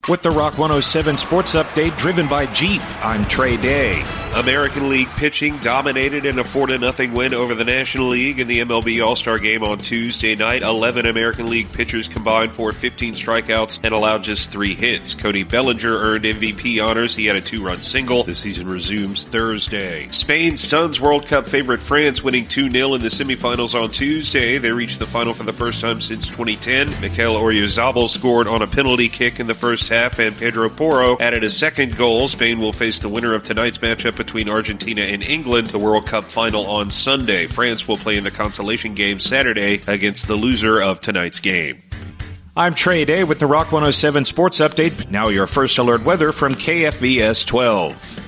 With the Rock 107 Sports Update driven by Jeep, I'm Trey Day. American League pitching dominated in a 4-0 win over the National League in the MLB All-Star Game on Tuesday night. 11 American League pitchers combined for 15 strikeouts and allowed just 3 hits. Cody Bellinger earned MVP honors. He had a 2-run single. The season resumes Thursday. Spain stuns World Cup favorite France, winning 2-0 in the semifinals on Tuesday. They reached the final for the first time since 2010. Mikel Oyarzabal scored on a penalty kick in the first half, and Pedro Porro added a second goal. Spain will face the winner of tonight's matchup between Argentina and England, the World Cup final on Sunday. France will play in the consolation game Saturday against the loser of tonight's game. I'm Trey Day with the Rock 107 Sports Update. Now your first alert weather from KFBS 12.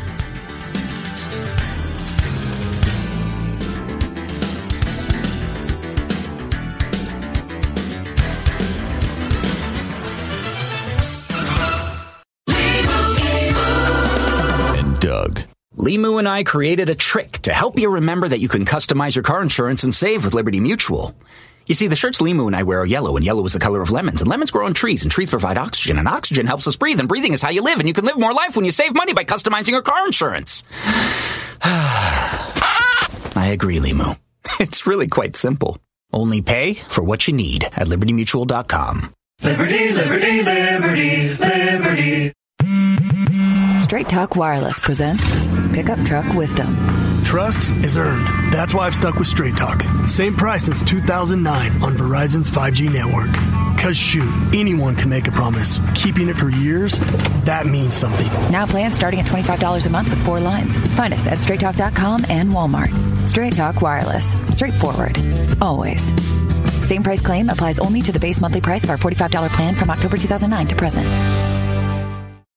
Limu and I created a trick to help you remember that you can customize your car insurance and save with Liberty Mutual. You see, the shirts Limu and I wear are yellow, and yellow is the color of lemons, and lemons grow on trees, and trees provide oxygen, and oxygen helps us breathe, and breathing is how you live, and you can live more life when you save money by customizing your car insurance. I agree, Limu. It's really quite simple. Only pay for what you need at LibertyMutual.com. Liberty, liberty, liberty, liberty. Straight Talk Wireless presents Pickup Truck Wisdom. Trust is earned. That's why I've stuck with Straight Talk. Same price since 2009 on Verizon's 5G network. Cause shoot, anyone can make a promise. Keeping it for years, that means something. Now plans starting at $25 a month with 4 lines. Find us at straighttalk.com and Walmart. Straight Talk Wireless. Straightforward. Always. Same price claim applies only to the base monthly price of our $45 plan from October 2009 to present.